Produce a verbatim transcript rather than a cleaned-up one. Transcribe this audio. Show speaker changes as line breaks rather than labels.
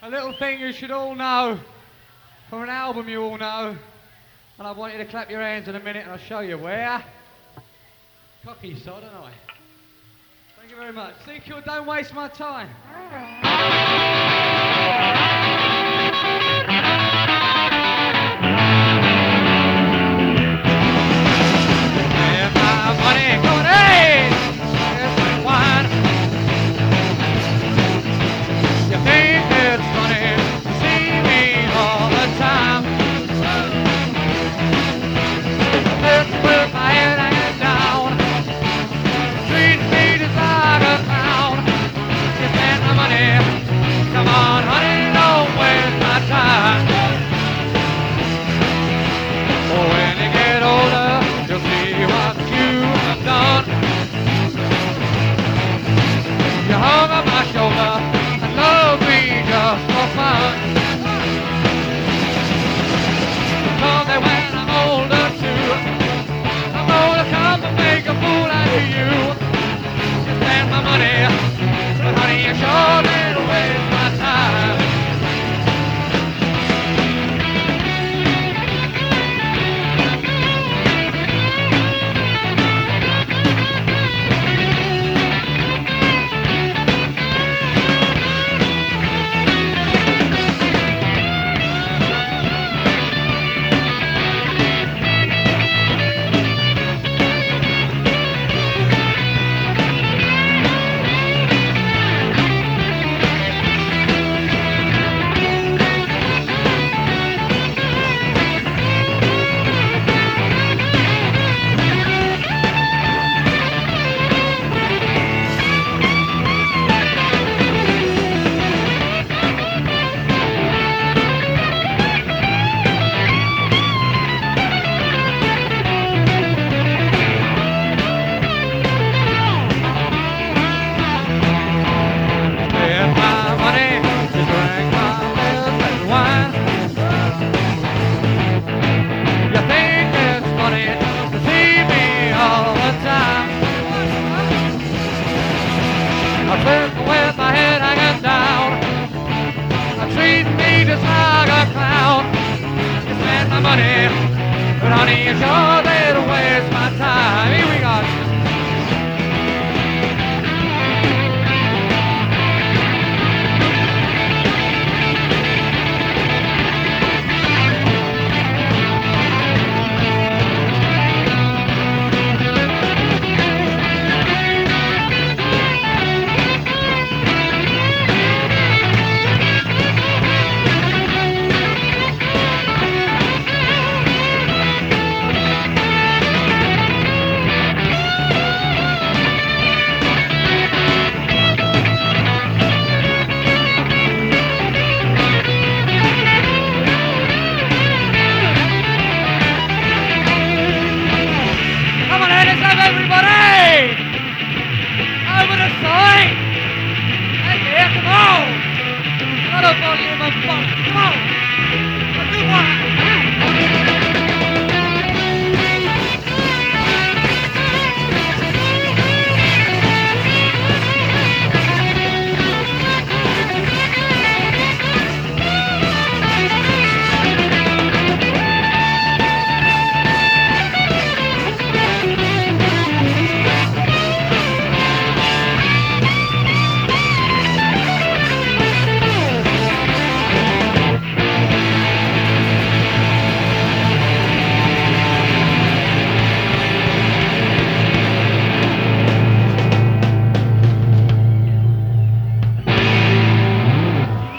A little thing you should all know, from an album you all know, and I want you to clap your hands in a minute and I'll show you where. Cocky sod, don't I? Thank you very much. C Q, don't waste my time. Where my money going, hey! Here's my wine. You think it's funny to see me all the time? Look with my head hanging down, treat me just like a clown. You spend my money, come on honey, don't waste my time. Oh, when you get older, you'll see what you have done. You hung on my shoulder and loved me just for fun. Someday when I'm older too, I'm gonna come and make a fool out of you. You spend my money, but honey, you sure did waste my time. With my head hanging down, treat me just like a clown. You spend my money, but honey, you sure did waste my time. Here we go. Everybody! Over the side! Hey, yeah, come on! Not a volume of fun, come on! Let's do one!